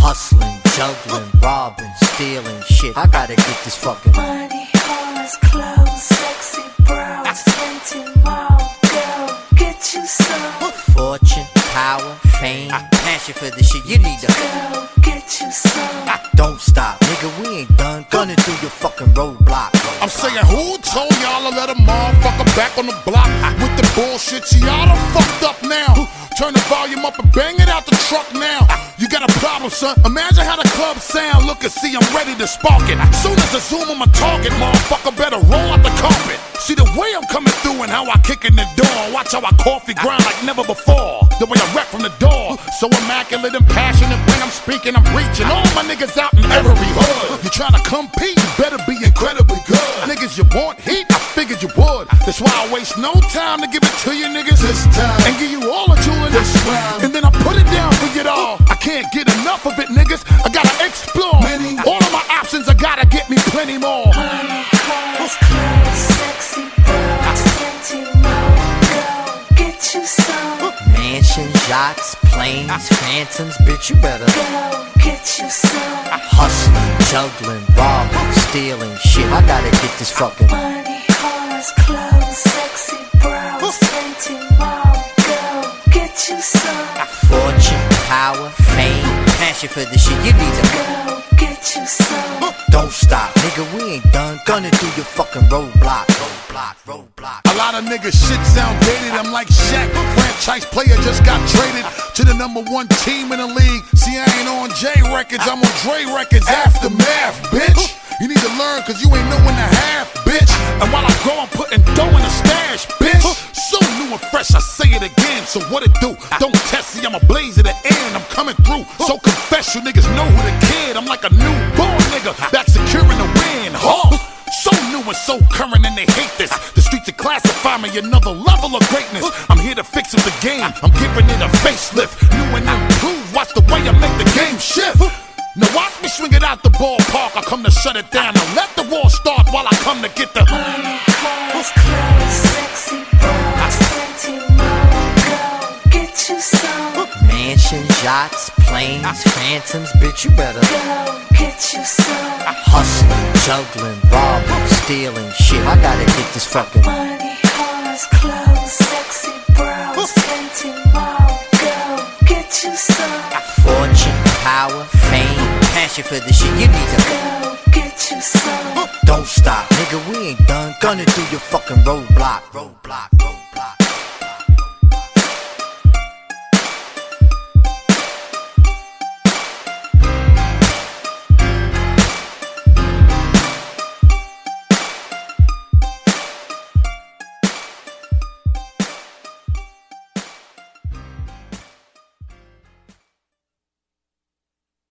Hustling, juggling, robbing, stealing shit. I gotta get this fucking money, cars, clothes, sexy bros, plenty more. Go get you some fortune, power, fame, passion for the shit. You need to go get you some. Don't stop, nigga, we ain't done gunning through your fucking roadblock. I'm saying, who told y'all to let a motherfucker back on the block with the bullshit? See, y'all done fucked up now. Turn the volume up and bang it out the truck now. You got a problem, son? Imagine how the club sound. Look and see, I'm ready to spark it. Soon as I zoom on my target, motherfucker better roll out the carpet. See the way I'm coming through and how I kick in the door. Watch how I coffee grind like never before. The way I rap from the door, so immaculate and passionate. When I'm speaking, I'm reaching all my niggas out in every hood. You tryna compete, you better be incredibly good. Niggas, you want heat? I figured you would. That's why I waste no time to give it to you niggas this time and give you all the tooling this round. And then I put it down for you all. I can't get enough of it, niggas. I gotta explore all of my options. I gotta get me plenty more. Money, cars, clothes, sexy bros, plenty more. Go get you some Mansions, yachts, planes, phantoms, bitch, you better go get you some hustling, juggling, robbing, stealing shit. I gotta get this fucking money, cars, clothes, sexy bros, plenty more. Go get you some fortune, power, fame, passion for the shit. You need to go get you some. don't stop, nigga, we ain't done gunning through your fucking roadblock. A lot of niggas shit sound dated. I'm like Shaq, franchise player just got traded to the #1 team in the league. See, I ain't on J Records, I'm on Dre Records. Aftermath, bitch. You need to learn cause you ain't know when to have, bitch. And while I grow, I'm putting dough in the stash, bitch. So new and fresh, I say it again. So what it do? Don't test, see, I'm a blaze at the end. I'm coming through, so confess, you niggas know who the kid. I'm like a newborn nigga, back securing the win, huh? So new and so current and they hate this. The streets are classify me another level of greatness. I'm here to fix up the game, I'm giving it a facelift. New and improved, watch the way I make the game shift. Now watch me swing it out the ballpark. I come to shut it down and let the war start while I come to get the money, cars, clothes, sexy bros, plenty more. Go get you some mansions, yachts, planes, phantoms, bitch, you better go get you some hustling, juggling, robbing, stealing shit. I gotta get this fucking money, cars, clothes, sexy bros, plenty more. Go get you some fortune, power, fame, passion for the shit. You need to go get you some. don't stop, nigga, we ain't done gunning through your fucking roadblock.